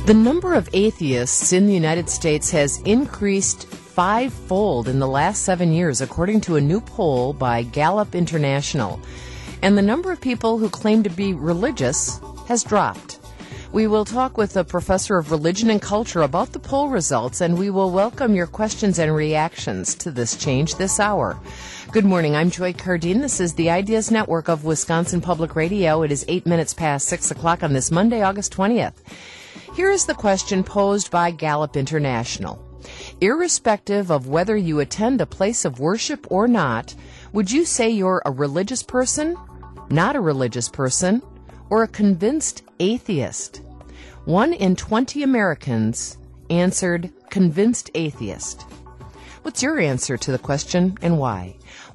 The number of atheists in the United States has increased fivefold in the last 7 years, according to a new poll by Gallup International. And the number of people who claim to be religious has dropped. We will talk with a professor of religion and culture about the poll results, and we will welcome your questions and reactions to this change this hour. Good morning. I'm Joy Cardine. This is the Ideas Network of Wisconsin Public Radio. It is 8 minutes past 6 o'clock on this Monday, August 20th. Here is the question posed by Gallup International. Irrespective of whether you attend a place of worship or not, would you say you're a religious person, not a religious person, or a convinced atheist? 1 in 20 Americans answered convinced atheist. What's your answer to the question and why?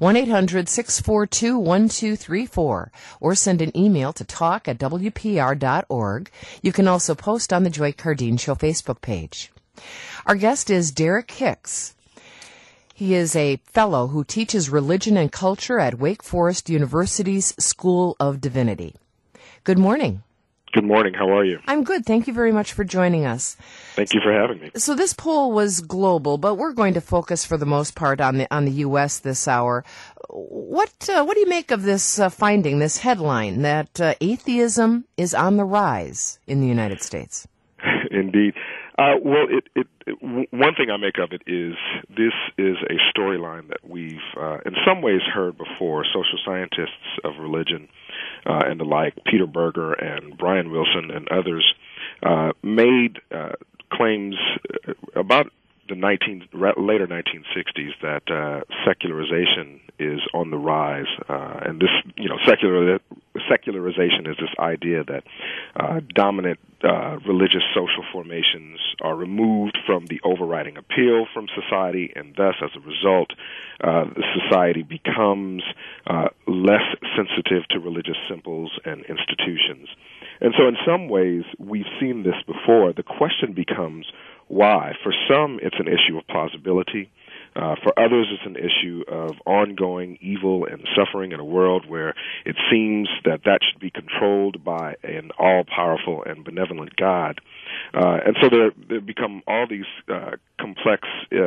1-800-642-1234 or send an email to talk@wpr.org. You can also post on the Joy Cardine Show Facebook page. Our guest is Derek Hicks. He is a fellow who teaches religion and culture at Wake Forest University's School of Divinity. Good morning. Good morning. How are you? I'm good. Thank you very much for joining us. Thank you for having me. So this poll was global, but we're going to focus for the most part on the U.S. this hour. What do you make of this finding, this headline, that atheism is on the rise in the United States? Indeed. Well, one thing I make of it is this is a storyline that we've, in some ways, heard before. Social scientists of religion and the like, Peter Berger and Brian Wilson and others, made claims about the later 1960s that secularization is on the rise, and this, secularization is this idea that dominant religious social formations are removed from the overriding appeal from society, and thus, as a result, society becomes less sensitive to religious symbols and institutions. And so in some ways, we've seen this before. The question becomes, why? For some, it's an issue of plausibility. For others, it's an issue of ongoing evil and suffering in a world where it seems that should be controlled by an all-powerful and benevolent God. And so there become all these complex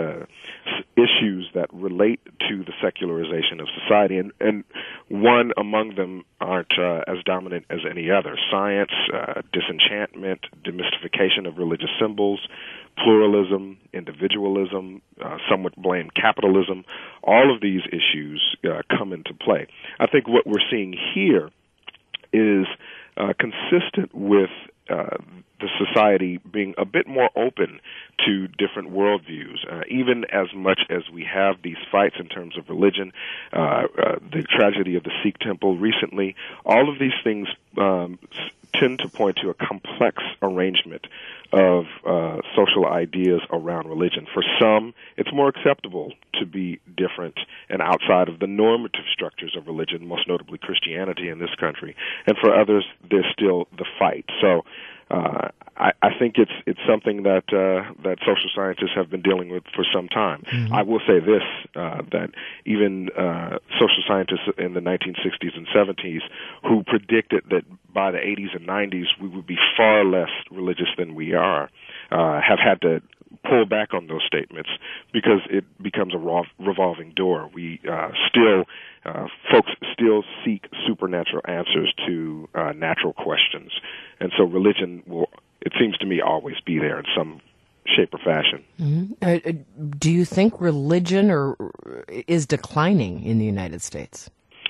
issues that relate to the secularization of society, and one among them aren't as dominant as any other. Science, disenchantment, demystification of religious symbols, pluralism, individualism, some would blame capitalism. All of these issues come into play. I think what we're seeing here is consistent with the society being a bit more open to different worldviews, even as much as we have these fights in terms of religion, the tragedy of the Sikh temple recently. All of these things tend to point to a complex arrangement of social ideas around religion. For some, it's more acceptable to be different and outside of the normative structures of religion, most notably Christianity in this country. And for others, there's still the fight. So I think it's something that social scientists have been dealing with for some time. Mm-hmm. I will say this, that even social scientists in the 1960s and 70s who predicted that by the 80s and 90s we would be far less religious than we are, have had to pull back on those statements because it becomes a revolving door. Folks still seek supernatural answers to natural questions. And so religion will, it seems to me, always be there in some shape or fashion. Mm-hmm. Do you think religion is declining in the United States?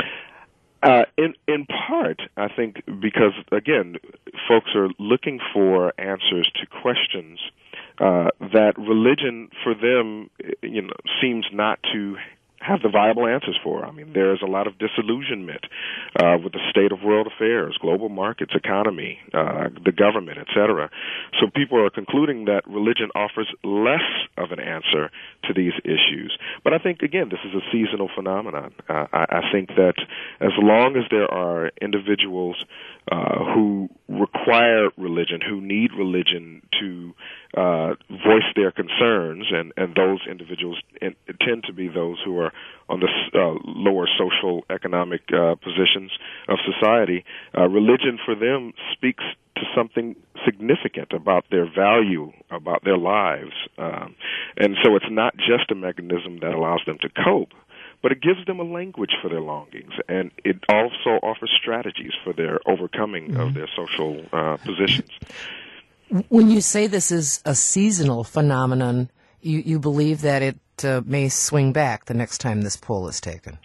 In part, I think because, again, folks are looking for answers to questions that religion for them, seems not to have the viable answers for. I mean, there's a lot of disillusionment with the state of world affairs, global markets, economy, the government, etc. So people are concluding that religion offers less of an answer to these issues. But I think, again, this is a seasonal phenomenon. I think that as long as there are individuals who require religion, who need religion to voice their concerns, and those individuals tend to be those who are on the lower social economic positions of society. Religion for them speaks to something significant about their value, about their lives. And so it's not just a mechanism that allows them to cope, but it gives them a language for their longings, and it also offers strategies for their overcoming of their social positions. When you say this is a seasonal phenomenon, you believe that it may swing back the next time this poll is taken?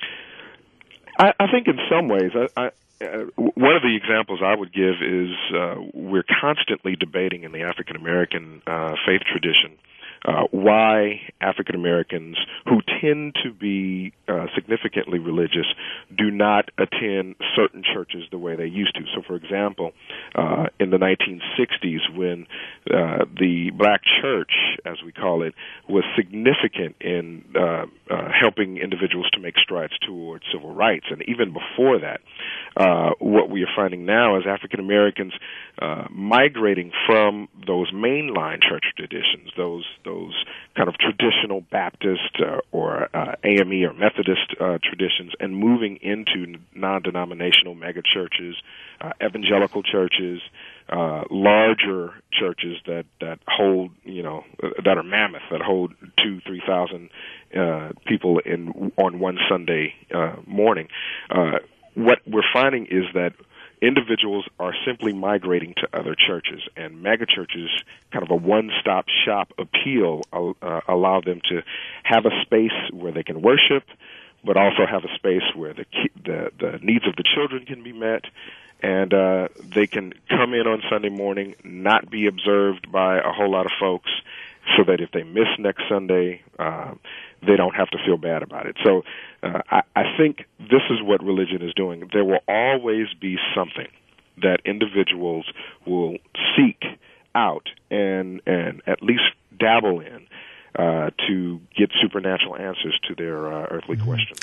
I think in some ways, one of the examples I would give is we're constantly debating in the African American faith tradition why African Americans who tend to be significantly religious do not attend certain churches the way they used to. So, for example, in the 1960s, when the black church, as we call it, was significant in helping individuals to make strides towards civil rights, and even before that, what we are finding now is African Americans migrating from those mainline church traditions, those kind of traditional Baptist or AME or Methodist traditions, and moving into non-denominational mega churches, evangelical churches, larger churches that hold, that are mammoth, that hold 2,000-3,000 people on one Sunday morning. What we're finding is that individuals are simply migrating to other churches, and megachurches, kind of a one-stop shop appeal, allow them to have a space where they can worship, but also have a space where the needs of the children can be met, and they can come in on Sunday morning, not be observed by a whole lot of folks, so that if they miss next Sunday, they don't have to feel bad about it. So I think this is what religion is doing. There will always be something that individuals will seek out and at least dabble in to get supernatural answers to their earthly questions.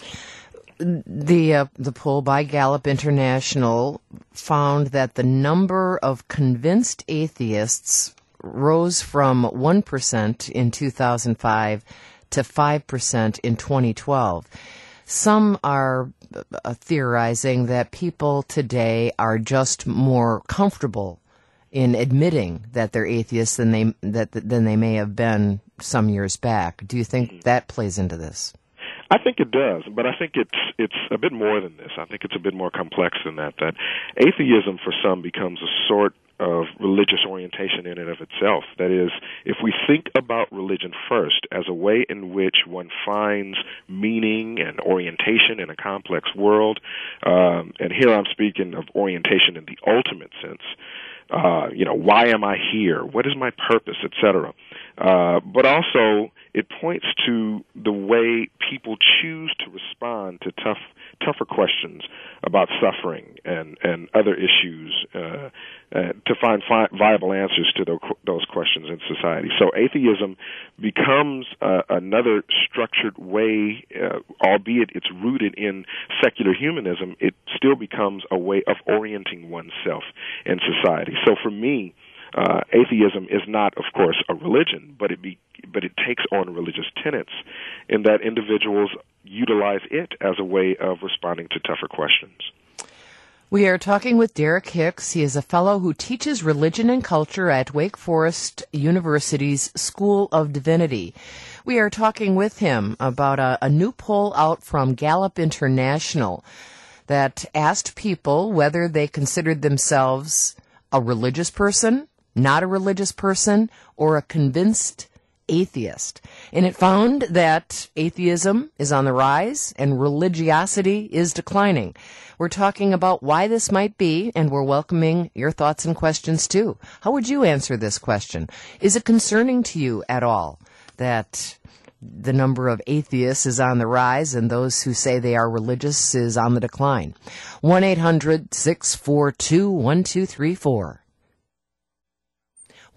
The poll by Gallup International found that the number of convinced atheists rose from 1% in 2005 to 5% in 2012. Some are theorizing that people today are just more comfortable in admitting that they're atheists than they may have been some years back. Do you think that plays into this? I think it does, but I think it's a bit more than this. I think it's a bit more complex than that. That atheism for some becomes a sort of religious orientation in and of itself. That is, if we think about religion first as a way in which one finds meaning and orientation in a complex world, and here I'm speaking of orientation in the ultimate sense, why am I here? What is my purpose, etc. But also, it points to the way people choose to respond to tougher questions about suffering and other issues to find viable answers to those questions in society. So atheism becomes another structured way, albeit it's rooted in secular humanism, it still becomes a way of orienting oneself in society. So for me, atheism is not, of course, a religion, but it takes on religious tenets in that individuals utilize it as a way of responding to tougher questions. We are talking with Derek Hicks. He is a fellow who teaches religion and culture at Wake Forest University's School of Divinity. We are talking with him about a new poll out from Gallup International that asked people whether they considered themselves a religious person, not a religious person, or a convinced atheist. And it found that atheism is on the rise and religiosity is declining. We're talking about why this might be, and we're welcoming your thoughts and questions too. How would you answer this question? Is it concerning to you at all that the number of atheists is on the rise and those who say they are religious is on the decline? 1-800-642-1234.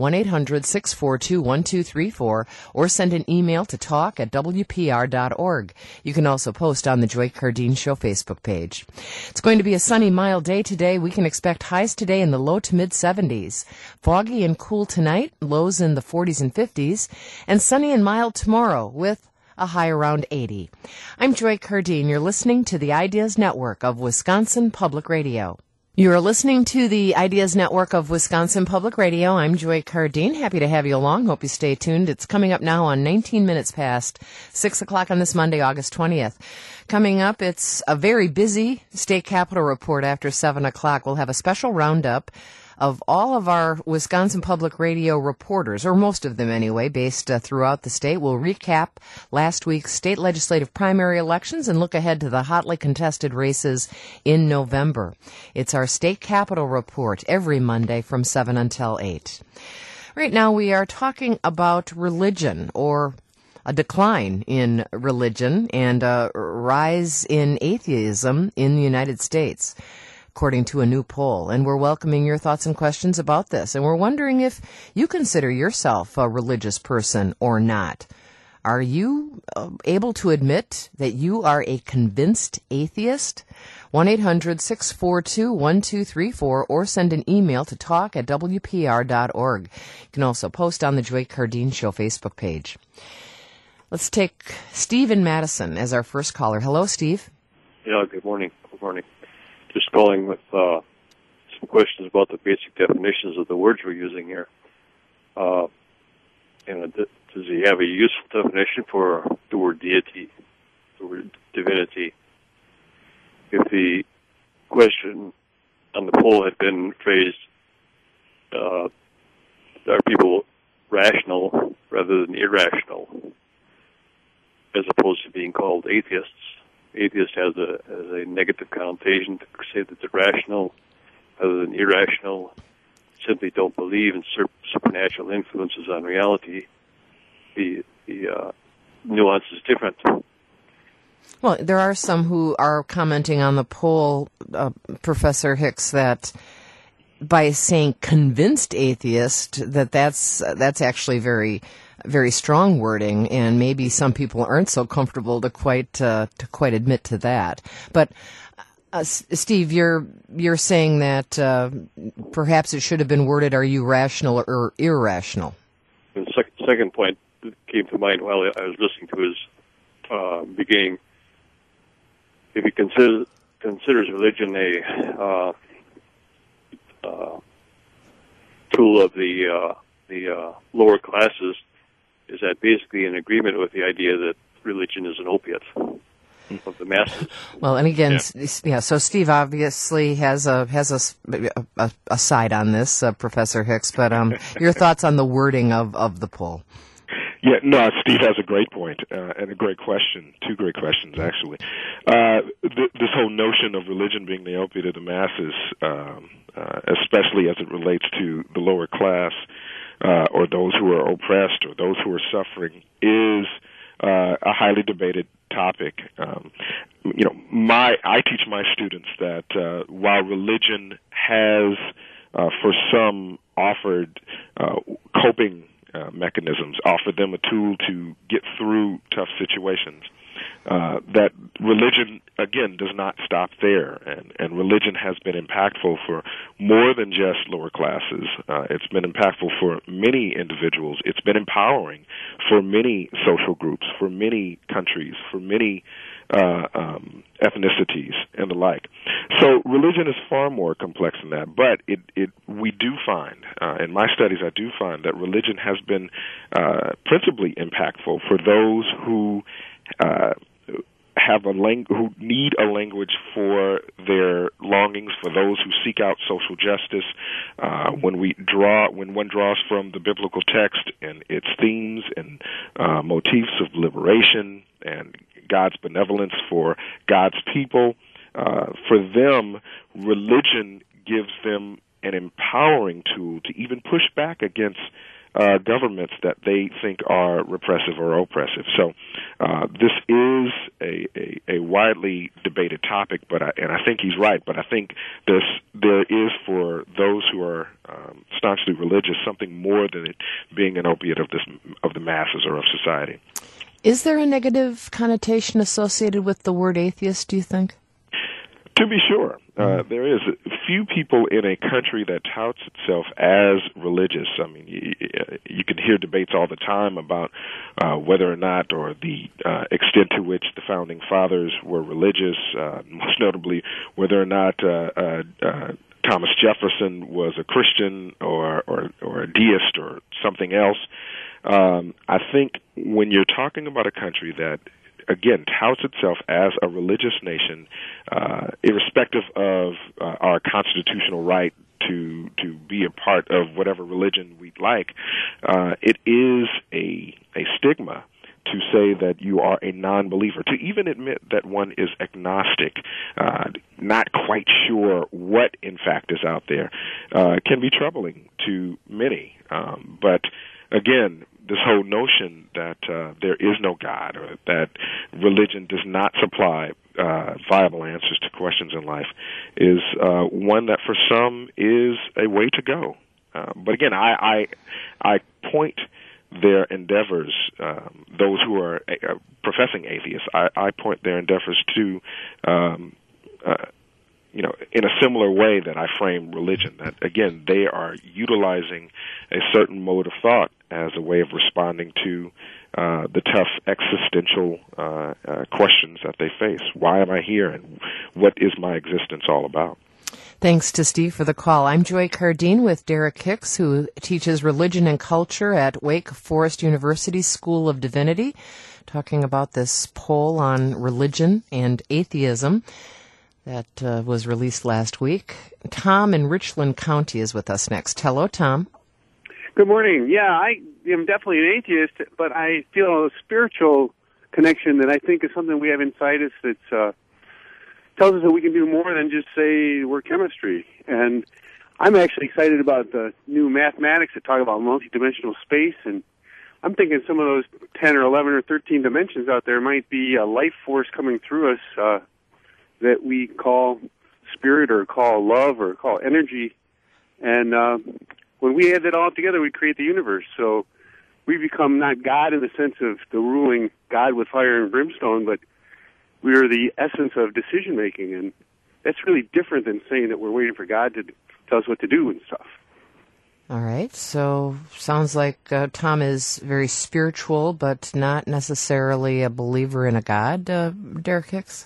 1-800-642-1234, or send an email to talk@wpr.org. You can also post on the Joy Cardine Show Facebook page. It's going to be a sunny, mild day today. We can expect highs today in the low to mid-70s. Foggy and cool tonight, lows in the 40s and 50s, and sunny and mild tomorrow with a high around 80. I'm Joy Cardine. You're listening to the Ideas Network of Wisconsin Public Radio. You're listening to the Ideas Network of Wisconsin Public Radio. I'm Joy Cardine. Happy to have you along. Hope you stay tuned. It's coming up now on 19 minutes past 6 o'clock on this Monday, August 20th. Coming up, it's a very busy State Capitol report after 7 o'clock. We'll have a special roundup of all of our Wisconsin Public Radio reporters, or most of them anyway, based throughout the state. We'll recap last week's state legislative primary elections and look ahead to the hotly contested races in November. It's our State Capitol report every Monday from 7 until 8. Right now we are talking about religion, or a decline in religion and a rise in atheism in the United States, according to a new poll. And we're welcoming your thoughts and questions about this. And we're wondering if you consider yourself a religious person or not. Are you able to admit that you are a convinced atheist? 1-800-642-1234, or send an email to talk@wpr.org. You can also post on the Joy Cardine Show Facebook page. Let's take Steve in Madison as our first caller. Hello, Steve. Yeah, good morning. Good morning. Just calling with some questions about the basic definitions of the words we're using here. Does he have a useful definition for the word deity, the word divinity? If the question on the poll had been phrased, are people rational rather than irrational, as opposed to being called atheists? Atheist has a negative connotation to say that they're rational rather than irrational, simply don't believe in supernatural influences on reality. The nuance is different. Well, there are some who are commenting on the poll, Professor Hicks, that by saying convinced atheist, that's actually very strong wording, and maybe some people aren't so comfortable to quite admit to that. But Steve, you're saying that perhaps it should have been worded, "Are you rational or irrational?" And the second point that came to mind while I was listening to his beginning, if he considers religion a tool of the lower classes, is that basically in agreement with the idea that religion is an opiate of the masses? Well, and again, yeah. So Steve obviously has a side on this, Professor Hicks. But your thoughts on the wording of the poll? Yeah, no, Steve has a great point and a great question. Two great questions, actually. This whole notion of religion being the opiate of the masses, especially as it relates to the lower class, or those who are oppressed, or those who are suffering, is a highly debated topic. I teach my students that while religion has, for some, offered coping mechanisms, offered them a tool to get through tough situations, that religion, again, does not stop there. And religion has been impactful for more than just lower classes. It's been impactful for many individuals. It's been empowering for many social groups, for many countries, for many ethnicities and the like. So religion is far more complex than that. But we do find, in my studies, I do find that religion has been principally impactful for those who who need a language for their longings, for those who seek out social justice. When one draws from the biblical text and its themes and motifs of liberation and God's benevolence for God's people, for them, religion gives them an empowering tool to even push back against governments that they think are repressive or oppressive. So this is a widely debated topic, but I think he's right. But I think there is, for those who are staunchly religious, something more than it being an opiate of the masses or of society. Is there a negative connotation associated with the word atheist, do you think? To be sure. There is. Few people in a country that touts itself as religious. I mean, you can hear debates all the time about whether or not, or the extent to which the Founding Fathers were religious, most notably whether or not Thomas Jefferson was a Christian or a deist or something else. I think when you're talking about a country that, again, touts itself as a religious nation, irrespective of our constitutional right to be a part of whatever religion we'd like, it is a stigma to say that you are a non-believer, to even admit that one is agnostic, not quite sure what in fact is out there, can be troubling to many. But again, this whole notion that there is no God, or that religion does not supply viable answers to questions in life, is one that for some is a way to go. But again, I point their endeavors, those who are professing atheists, I point their endeavors to in a similar way that I frame religion, that, again, they are utilizing a certain mode of thought as a way of responding to the tough existential questions that they face. Why am I here, and what is my existence all about? Thanks to Steve for the call. I'm Joy Cardine with Derek Hicks, who teaches religion and culture at Wake Forest University School of Divinity, talking about this poll on religion and atheism that was released last week. Tom in Richland County is with us next. Hello, Tom. Good morning. Yeah, I am definitely an atheist, but I feel a spiritual connection that I think is something we have inside us that tells us that we can do more than just say we're chemistry. And I'm actually excited about the new mathematics that talk about multidimensional space, and I'm thinking some of those 10 or 11 or 13 dimensions out there might be a life force coming through us that we call spirit or call love or call energy. And when we add that all together, we create the universe. So we become not God in the sense of the ruling God with fire and brimstone, but we are the essence of decision-making. And that's really different than saying that we're waiting for God to tell us what to do and stuff. All right. So sounds like Tom is very spiritual, but not necessarily a believer in a God, Derek Hicks?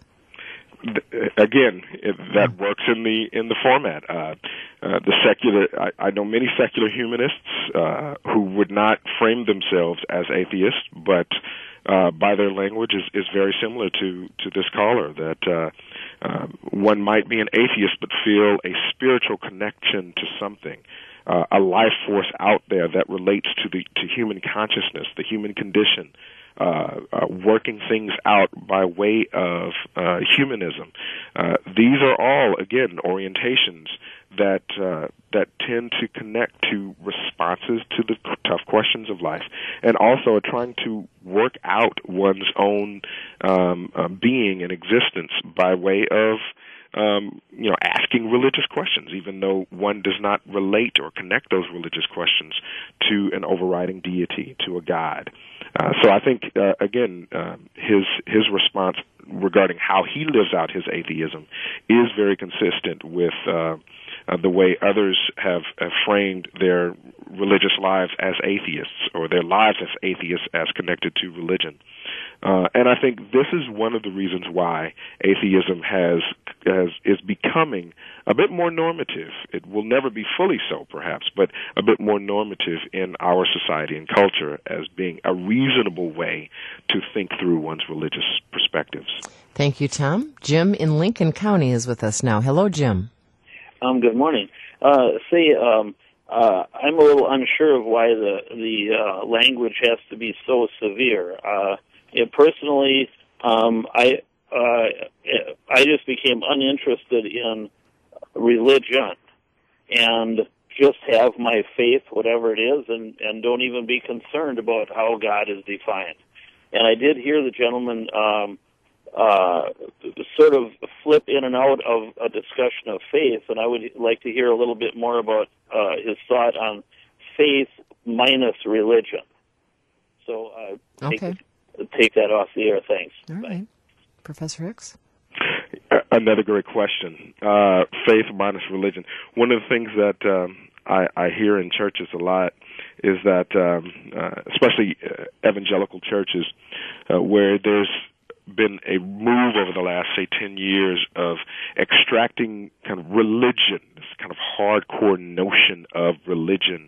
Again, that works in the format. The secular, I know many secular humanists who would not frame themselves as atheists, but by their language is very similar to this caller. That one might be an atheist but feel a spiritual connection to something, a life force out there that relates to human consciousness, the human condition. Working things out by way of humanism. These are all, again, orientations that tend to connect to responses to the tough questions of life, and also are trying to work out one's own being and existence by way of asking religious questions, even though one does not relate or connect those religious questions to an overriding deity, to a God. So I think, again, his response regarding how he lives out his atheism is very consistent with the way others have framed their religious lives as atheists, or their lives as atheists as connected to religion. And I think this is one of the reasons why atheism is becoming a bit more normative. It will never be fully so, perhaps, but a bit more normative in our society and culture as being a reasonable way to think through one's religious perspectives. Thank you, Tom. Jim in Lincoln County is with us now. Hello, Jim. Good morning. I'm a little unsure of why the language has to be so severe. Personally, I just became uninterested in religion, and just have my faith, whatever it is, and don't even be concerned about how God is defined. And I did hear the gentleman sort of flip in and out of a discussion of faith, and I would like to hear a little bit more about his thought on faith minus religion. So take that off the air. Thanks. All right. Professor Hicks? Another great question. Faith minus religion. One of the things that I hear in churches a lot is that, especially evangelical churches, where there's been a move over the last, say, 10 years of extracting kind of religion, this kind of hardcore notion of religion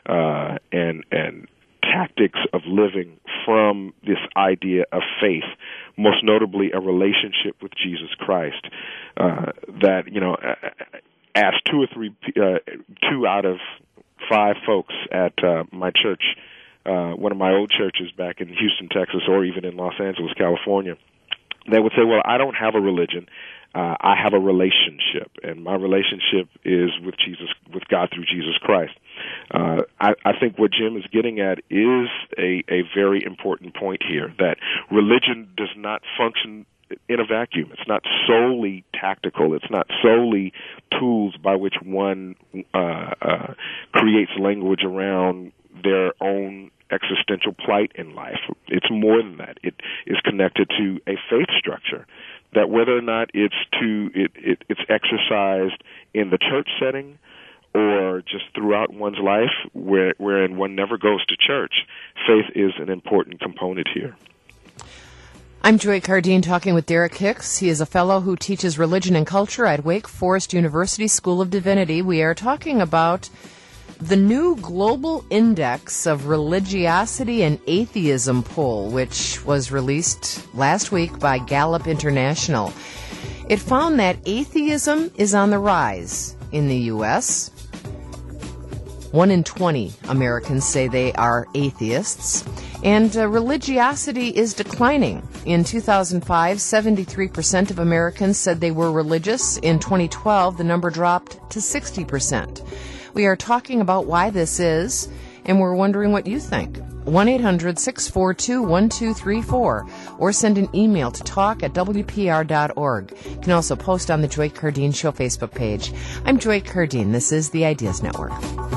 and tactics of living from this idea of faith, most notably a relationship with Jesus Christ. That, ask 2 out of 5 folks at my church, one of my old churches back in Houston, Texas, or even in Los Angeles, California, they would say, well, I don't have a religion. I have a relationship, and my relationship is with God through Jesus Christ. I think what Jim is getting at is a very important point here, that religion does not function in a vacuum. It's not solely tactical. It's not solely tools by which one creates language around their own existential plight in life. It's more than that. It is connected to a faith structure that, whether or not it's exercised in the church setting or just throughout one's life, wherein one never goes to church, faith is an important component here. I'm Joy Cardine talking with Derek Hicks. He is a fellow who teaches religion and culture at Wake Forest University School of Divinity. We are talking about the new Global Index of Religiosity and Atheism poll, which was released last week by Gallup International. It found that atheism is on the rise in the U.S. 1 in 20 Americans say they are atheists, and religiosity is declining. In 2005, 73% of Americans said they were religious. In 2012, the number dropped to 60%. We are talking about why this is, and we're wondering what you think. 1-800-642-1234, or send an email to talk@wpr.org. You can also post on the Joy Cardine Show Facebook page. I'm Joy Cardine. This is the Ideas Network.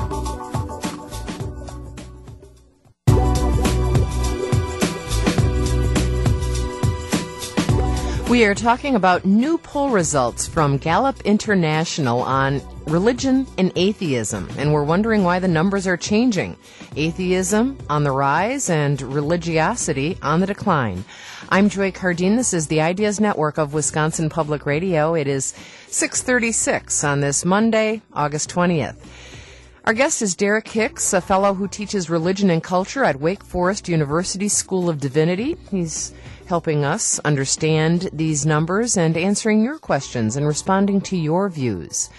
We are talking about new poll results from Gallup International on religion and atheism, and we're wondering why the numbers are changing. Atheism on the rise and religiosity on the decline. I'm Joy Cardine. This is the Ideas Network of Wisconsin Public Radio. It is 6:36 on this Monday, August 20th. Our guest is Derek Hicks, a fellow who teaches religion and culture at Wake Forest University School of Divinity. He's helping us understand these numbers and answering your questions and responding to your views.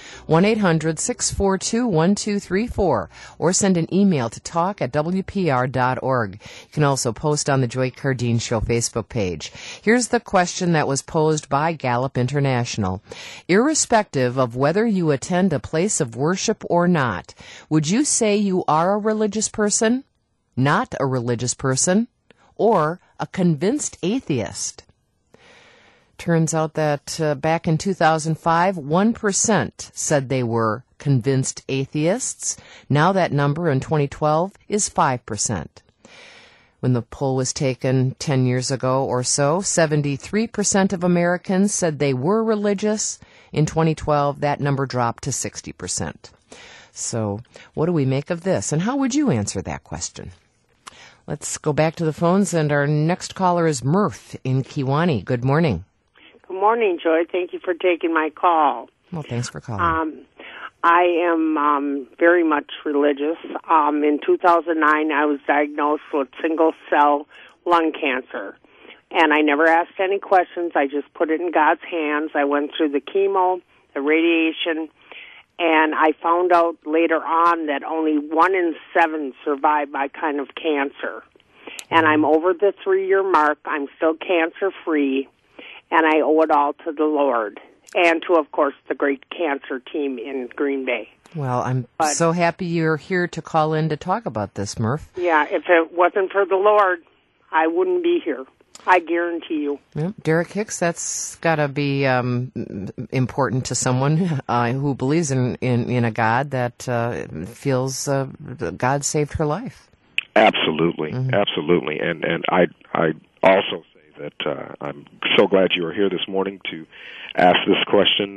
1-800-642-1234, or send an email to talk@wpr.org. You can also post on the Joy Cardine Show Facebook page. Here's the question that was posed by Gallup International. Irrespective of whether you attend a place of worship or not, would you say you are a religious person, not a religious person, or a convinced atheist? Turns out that back in 2005, 1% said they were convinced atheists. Now that number in 2012 is 5%. When the poll was taken 10 years ago or so, 73% of Americans said they were religious. In 2012, that number dropped to 60%. So what do we make of this, and how would you answer that question? Let's go back to the phones, and our next caller is Murph in Kewanee. Good morning. Good morning, Joy. Thank you for taking my call. Well, thanks for calling. I am very much religious. In 2009, I was diagnosed with single-cell lung cancer, and I never asked any questions. I just put it in God's hands. I went through the chemo, the radiation, and I found out later on that only 1 in 7 survive my kind of cancer. And I'm over the 3-year mark. I'm still cancer-free, and I owe it all to the Lord. and to, of course, the great cancer team in Green Bay. Well, I'm so happy you're here to call in to talk about this, Murph. Yeah, if it wasn't for the Lord, I wouldn't be here. I guarantee you. Yep. Derek Hicks, that's got to be important to someone who believes in a God that feels God saved her life. Absolutely, absolutely, and I also say that I'm so glad you are here this morning to ask this question.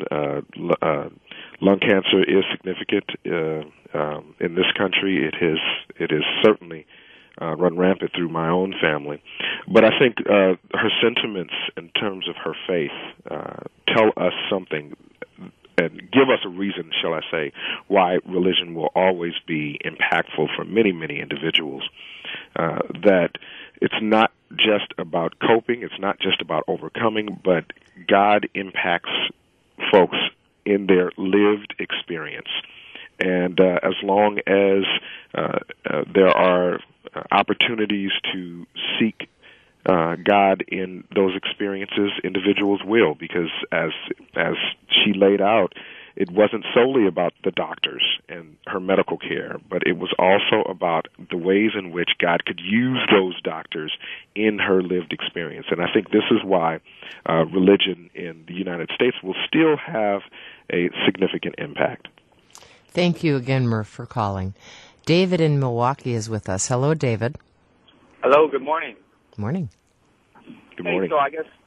Lung cancer is significant in this country. It is certainly run rampant through my own family. But I think her sentiments in terms of her faith tell us something and give us a reason, shall I say, why religion will always be impactful for many, many individuals. That it's not just about coping, it's not just about overcoming, but God impacts folks in their lived experience. And as long as there are opportunities to seek God in those experiences, individuals will, because as she laid out, it wasn't solely about the doctors and her medical care, but it was also about the ways in which God could use those doctors in her lived experience. And I think this is why religion in the United States will still have a significant impact. Thank you again, Murph, for calling. David in Milwaukee is with us. Hello, David. Hello, good morning. Morning. Good morning. So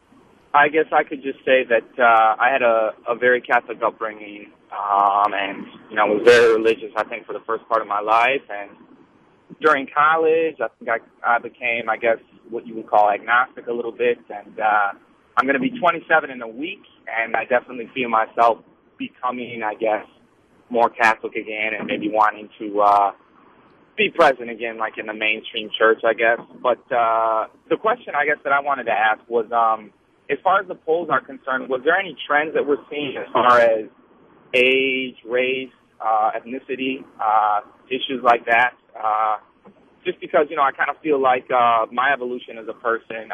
I guess I could just say that I had a very Catholic upbringing, and was very religious, I think, for the first part of my life. And during college, I think I became, I guess, what you would call agnostic a little bit. And I'm going to be 27 in a week, and I definitely feel myself becoming, I guess, more Catholic again, and maybe wanting to be present again, like in the mainstream church, I guess. But the question, I guess, that I wanted to ask was, as far as the polls are concerned, was there any trends that we're seeing as far as age, race, ethnicity, issues like that? Just because, I kind of feel like my evolution as a person,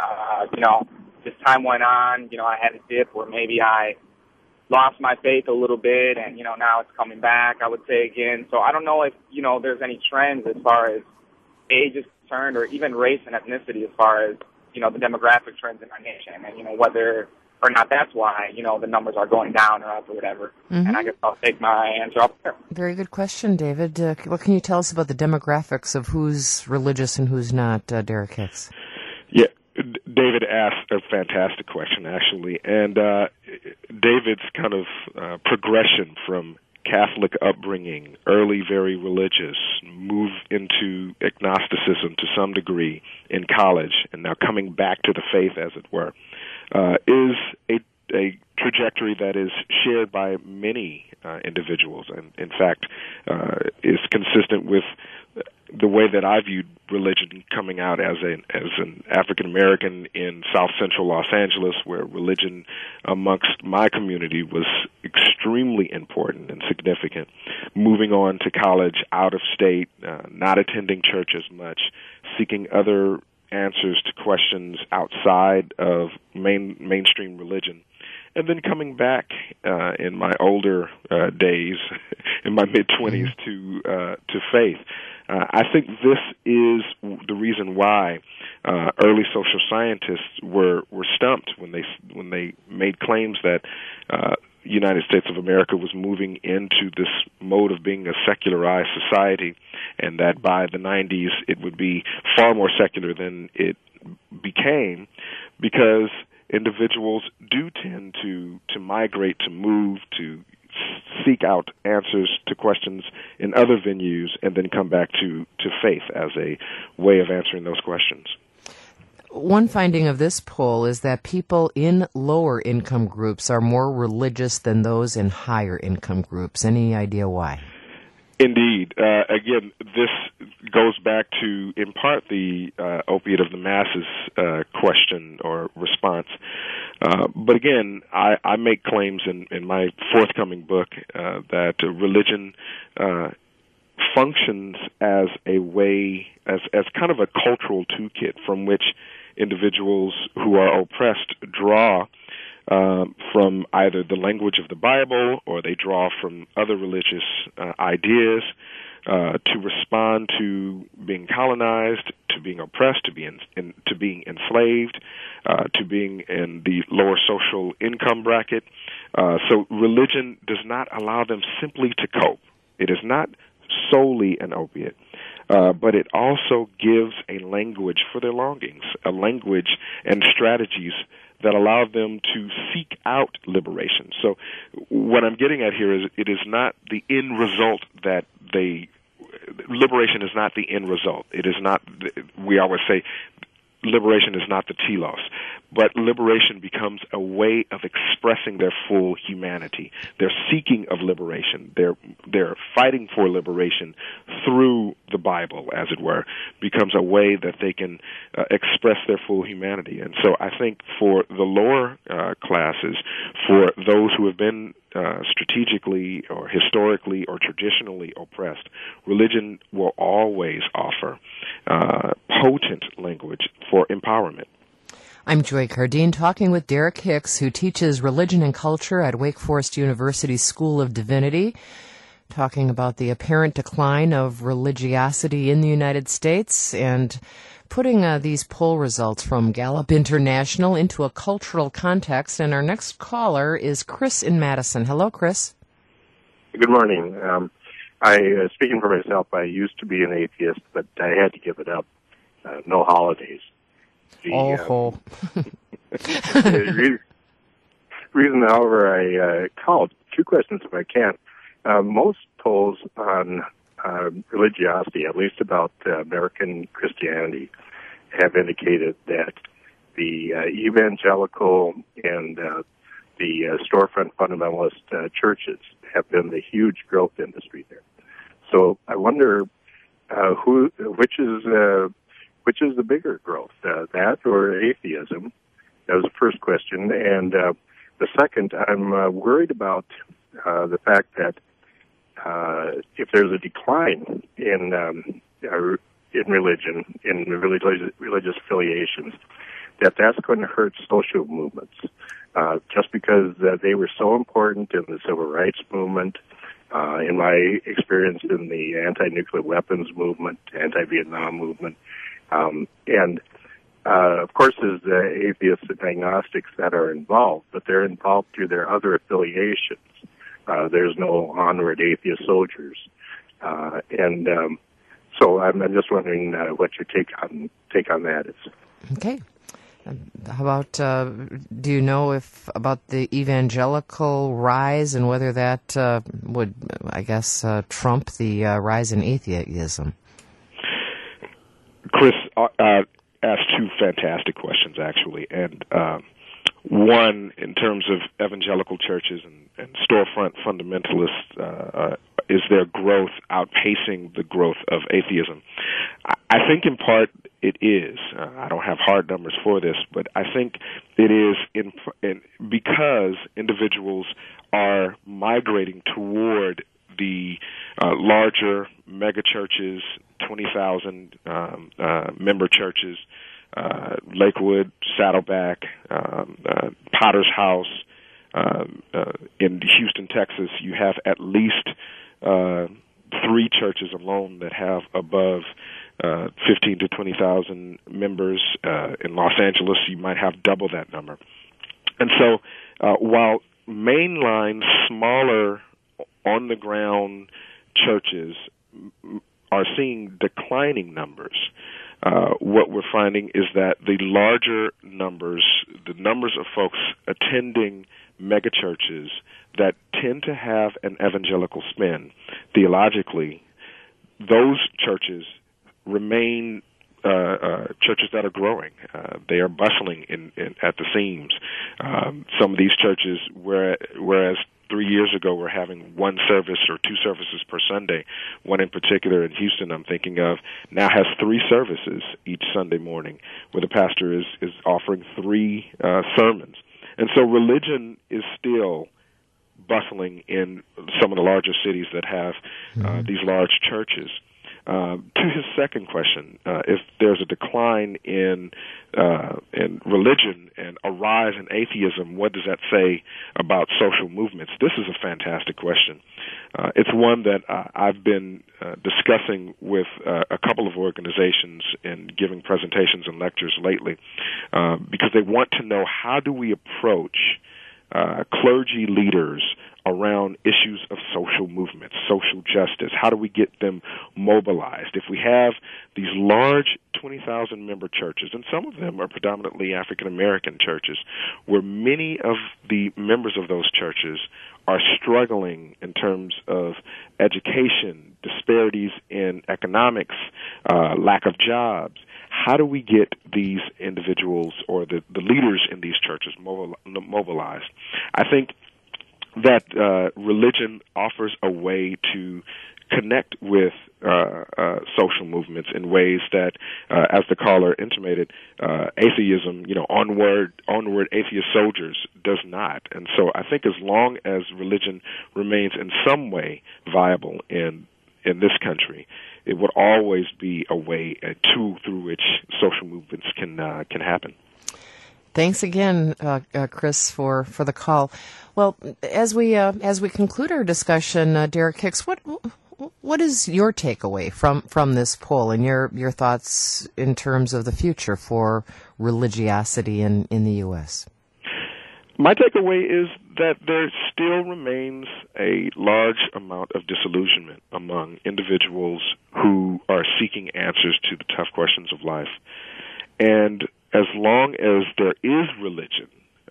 as time went on, I had a dip where maybe I lost my faith a little bit, and, now it's coming back, I would say again. So I don't know if, there's any trends as far as age is concerned, or even race and ethnicity as far as, the demographic trends in our nation, and, whether or not that's why, the numbers are going down or up or whatever. Mm-hmm. And I guess I'll take my answer up there. Very good question, David. What can you tell us about the demographics of who's religious and who's not, Derek Hicks? Yeah. David asked a fantastic question, actually, and David's kind of progression from Catholic upbringing, early very religious, move into agnosticism to some degree in college, and now coming back to the faith, as it were, is a trajectory that is shared by many individuals, and in fact is consistent with the way that I viewed religion coming out as an African American in South Central Los Angeles, where religion amongst my community was extremely important and significant. Moving on to college out of state, not attending church as much, seeking other answers to questions outside of mainstream religion. And then coming back in my older days, in my mid-20s, to faith. I think this is the reason why early social scientists were stumped when they made claims that United States of America was moving into this mode of being a secularized society, and that by the 90s it would be far more secular than it became, because individuals do tend to migrate, to move, to seek out answers to questions in other venues, and then come back to faith as a way of answering those questions. One finding of this poll is that people in lower income groups are more religious than those in higher income groups. Any idea why? Indeed. Again, this goes back to, in part, the opiate of the masses question or response. But again, I make claims in my forthcoming book that religion functions as a way, as kind of a cultural toolkit from which individuals who are oppressed draw from either the language of the Bible or they draw from other religious ideas to respond to being colonized, to being oppressed, to being enslaved, to being in the lower social income bracket. So religion does not allow them simply to cope. It is not solely an opiate, but it also gives a language for their longings, a language and strategies that allow them to seek out liberation. So what I'm getting at here is it is not the end result that liberation is not the end result. It is not, we always say, liberation is not the telos, but liberation becomes a way of expressing their full humanity. Their seeking of liberation, their fighting for liberation through the Bible, as it were, becomes a way that they can express their full humanity. And so I think for the lower classes, for those who have been strategically or historically or traditionally oppressed, religion will always offer potent language for empowerment. I'm Joy Cardine talking with Derek Hicks, who teaches religion and culture at Wake Forest University School of Divinity, talking about the apparent decline of religiosity in the United States and putting these poll results from Gallup International into a cultural context. And our next caller is Chris in Madison. Hello, Chris. Good morning. Speaking for myself, I used to be an atheist, but I had to give it up. No holidays. The reason, however, I called, two questions if I can. Most polls on religiosity, at least about American Christianity, have indicated that the evangelical and the storefront fundamentalist churches have been the huge growth industry there. So I wonder which is the bigger growth, that or atheism? That was the first question. And the second, I'm worried about the fact that if there's a decline in religion, in religious affiliations, that's going to hurt social movements. Just because they were so important in the civil rights movement, in my experience in the anti-nuclear weapons movement, anti-Vietnam movement, and of course there's the atheists and agnostics that are involved, but they're involved through their other affiliations. There's no onward atheist soldiers. So I'm just wondering what your take on that is. Okay. How about, do you know about the evangelical rise and whether that would, I guess, trump the rise in atheism? Chris asked two fantastic questions, actually. And one, in terms of evangelical churches and storefront fundamentalists, is their growth outpacing the growth of atheism? I think in part it is. I don't have hard numbers for this, but I think it is because individuals are migrating toward the larger mega churches, 20,000 member churches, Lakewood, Saddleback, Potter's House. In Houston, Texas, you have at least 3 churches alone that have above 15 to 20,000 members. In Los Angeles, you might have double that number. And so while mainline, smaller, on-the-ground churches are seeing declining numbers, what we're finding is that the larger numbers, the numbers of folks attending megachurches that tend to have an evangelical spin, theologically, those churches remain churches that are growing. They are bustling at the seams. Some of these churches, whereas 3 years ago we're having one service or 2 services per Sunday, one in particular in Houston I'm thinking of, now has 3 services each Sunday morning where the pastor is offering 3 sermons. And so religion is still bustling in some of the larger cities that have these large churches. To his second question, if there's a decline in religion and a rise in atheism, what does that say about social movements? This is a fantastic question. It's one that I've been discussing with a couple of organizations and giving presentations and lectures lately, because they want to know, how do we approach clergy leaders around issues of social movements, social justice? How do we get them mobilized? If we have these large 20,000 member churches, and some of them are predominantly African American churches, where many of the members of those churches are struggling in terms of education, disparities in economics, lack of jobs, how do we get these individuals or the leaders in these churches mobilized? I think that religion offers a way to connect with social movements in ways that, as the caller intimated, atheism, onward atheist soldiers does not. And so I think as long as religion remains in some way viable in this country, it would always be a way, a tool through which social movements can happen. Thanks again, Chris, for the call. Well, as we conclude our discussion, Derek Hicks, what is your takeaway from this poll and your thoughts in terms of the future for religiosity in the U.S.? My takeaway is that there still remains a large amount of disillusionment among individuals who are seeking answers to the tough questions of life. And as long as there is religion,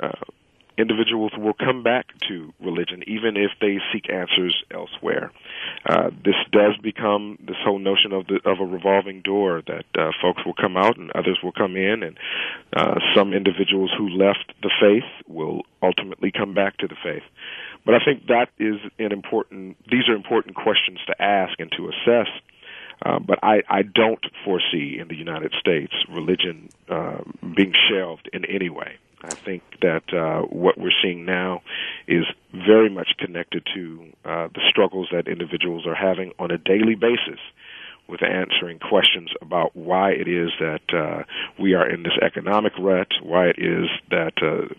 individuals will come back to religion, even if they seek answers elsewhere. This does become this whole notion of a revolving door, that folks will come out and others will come in, and some individuals who left the faith will ultimately come back to the faith. But I think that is these are important questions to ask and to assess. But I don't foresee in the United States religion being shelved in any way. I think that what we're seeing now is very much connected to the struggles that individuals are having on a daily basis with answering questions about why it is that we are in this economic rut, why it is that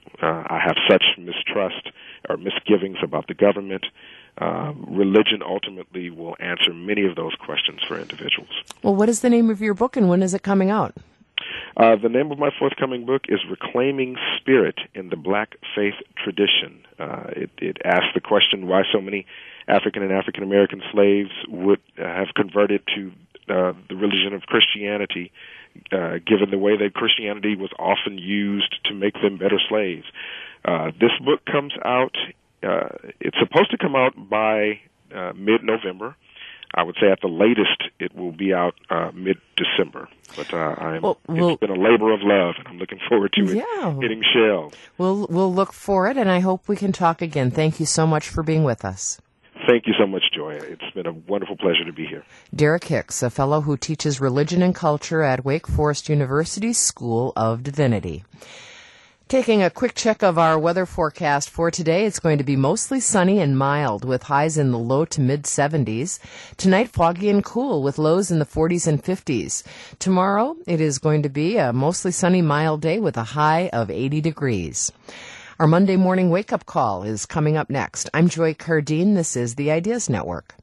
I have such mistrust or misgivings about the government. Religion ultimately will answer many of those questions for individuals. Well, what is the name of your book, and when is it coming out? The name of my forthcoming book is Reclaiming Spirit in the Black Faith Tradition. It asks the question why so many African and African American slaves would have converted to the religion of Christianity, given the way that Christianity was often used to make them better slaves. This book comes out, it's supposed to come out by mid-November. I would say at the latest it will be out mid-December. But it's been a labor of love, and I'm looking forward to it hitting shelves. We'll look for it, and I hope we can talk again. Thank you so much for being with us. Thank you so much, Joy. It's been a wonderful pleasure to be here. Derek Hicks, a fellow who teaches religion and culture at Wake Forest University's School of Divinity. Taking a quick check of our weather forecast for today, it's going to be mostly sunny and mild with highs in the low to mid-70s. Tonight, foggy and cool with lows in the 40s and 50s. Tomorrow, it is going to be a mostly sunny, mild day with a high of 80 degrees. Our Monday morning wake-up call is coming up next. I'm Joy Cardine. This is the Ideas Network.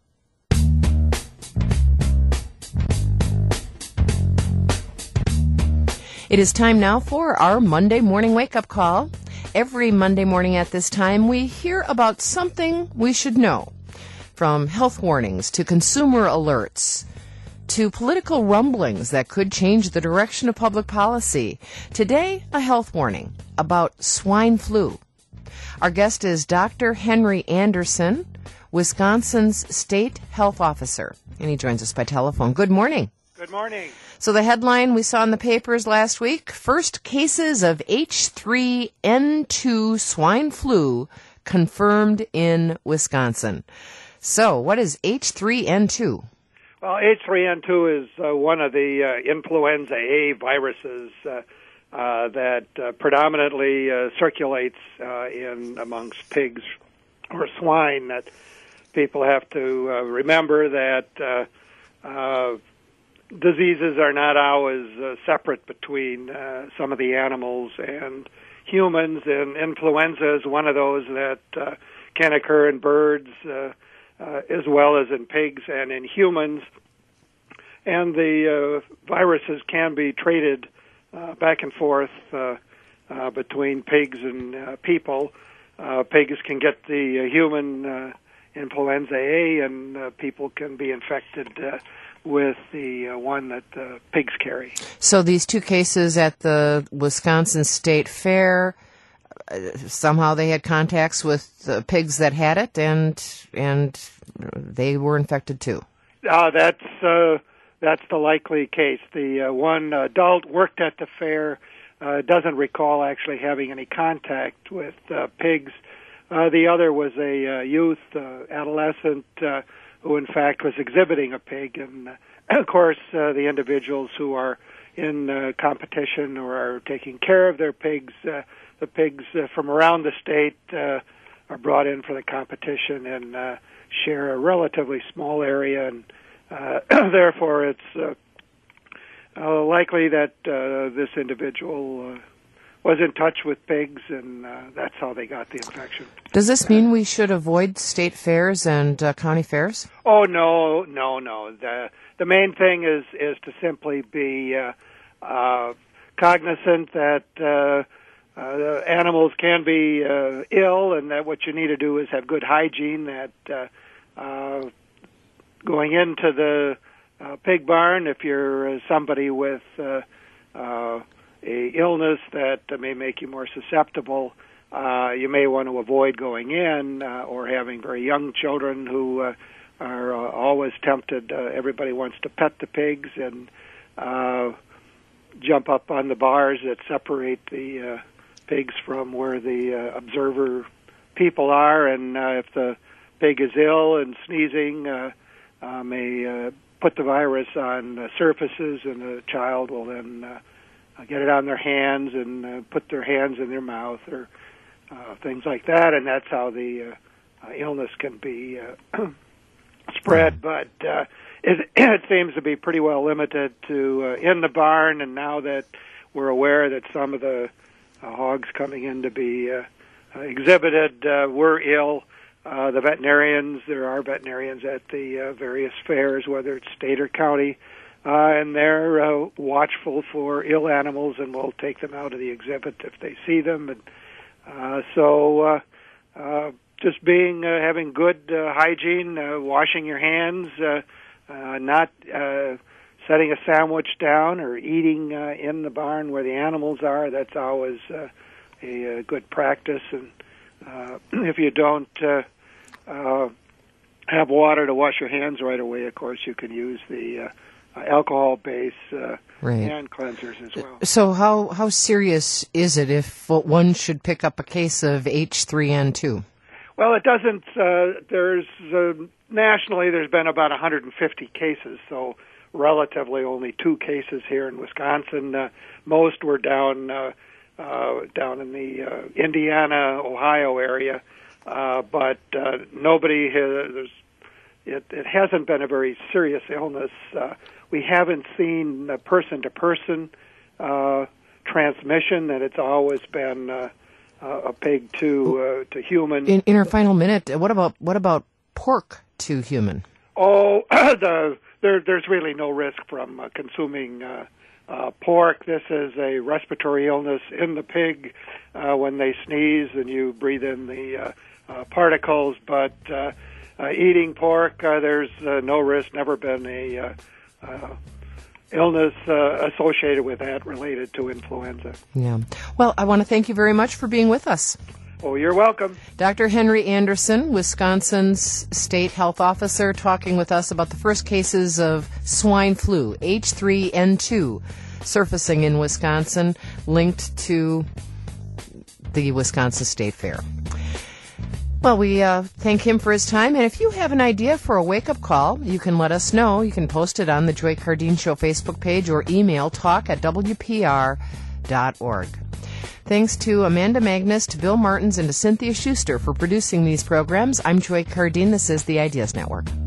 It is time now for our Monday morning wake-up call. Every Monday morning at this time, we hear about something we should know. From health warnings to consumer alerts to political rumblings that could change the direction of public policy. Today, a health warning about swine flu. Our guest is Dr. Henry Anderson, Wisconsin's state health officer, and he joins us by telephone. Good morning. Good morning. So the headline we saw in the papers last week, first cases of H3N2 swine flu confirmed in Wisconsin. So what is H3N2? Well, H3N2 is one of the influenza A viruses that predominantly circulates amongst pigs or swine. That people have to remember that diseases are not always separate between some of the animals and humans, and influenza is one of those that can occur in birds as well as in pigs and in humans. And the viruses can be traded back and forth between pigs and people. Pigs can get the human influenza A, and people can be infected with the one that pigs carry. So these two cases at the Wisconsin State Fair, somehow they had contacts with pigs that had it, and they were infected too. That's the likely case. The one adult worked at the fair, doesn't recall actually having any contact with pigs. The other was a youth, adolescent, who in fact was exhibiting a pig. And of course, the individuals who are in competition or are taking care of their pigs, the pigs from around the state are brought in for the competition and share a relatively small area, and therefore it's likely that this individual was in touch with pigs, and that's how they got the infection. Does this mean we should avoid state fairs and county fairs? Oh, no. The main thing is to simply be cognizant that animals can be ill, and that what you need to do is have good hygiene, that going into the pig barn, if you're somebody with a illness that may make you more susceptible, you may want to avoid going in, or having very young children who are always tempted. Everybody wants to pet the pigs and jump up on the bars that separate the pigs from where the observer people are, and if the pig is ill and sneezing, may put the virus on surfaces, and the child will then get it on their hands and put their hands in their mouth, or things like that, and that's how the illness can be spread. But it seems to be pretty well limited to in the barn, and now that we're aware that some of the hogs coming in to be exhibited were ill, the veterinarians, there are veterinarians at the various fairs, whether it's state or county, and they're watchful for ill animals and will take them out of the exhibit if they see them. And so just having good hygiene, washing your hands, not setting a sandwich down or eating in the barn where the animals are, that's always a good practice. And if you don't have water to wash your hands right away, of course, you can use the alcohol-based hand cleansers as well. So how serious is it if one should pick up a case of H3N2? Well, it doesn't. There's nationally, there's been about 150 cases, so relatively only 2 cases here in Wisconsin. Most were down in the Indiana, Ohio area, but nobody has. It hasn't been a very serious illness. We haven't seen person-to-person transmission. That it's always been a pig to human. In our final minute, what about pork to human? Oh, there's really no risk from consuming pork. This is a respiratory illness in the pig when they sneeze and you breathe in the particles. But eating pork, there's no risk. Never been a illness associated with that related to influenza. Yeah. Well, I want to thank you very much for being with us. Oh, you're welcome. Dr. Henry Anderson, Wisconsin's state health officer, talking with us about the first cases of swine flu, H3N2, surfacing in Wisconsin, linked to the Wisconsin State Fair. Well, we thank him for his time, and if you have an idea for a wake-up call, you can let us know. You can post it on the Joy Cardine Show Facebook page or email talk@wpr.org. Thanks to Amanda Magnus, to Bill Martins, and to Cynthia Schuster for producing these programs. I'm Joy Cardine. This is the Ideas Network.